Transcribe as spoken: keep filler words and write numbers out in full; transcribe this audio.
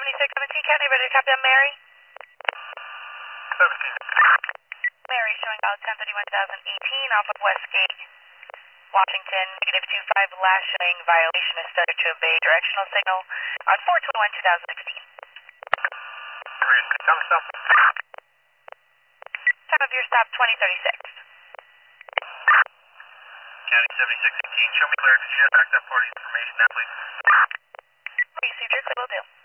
twenty-six seventeen, County, ready to copy on Mary? seventeen. Mary showing about ten thirty-one eighteen off of Westgate, Washington, negative two five, last showing violation of failure to obey directional signal on four twenty-one twenty sixteen. Alright, time to stop. Time of your stop, twenty thirty-six. County seventy-six eighteen, show me clear. Did you have backed up party information now, please? Received your clear, will do.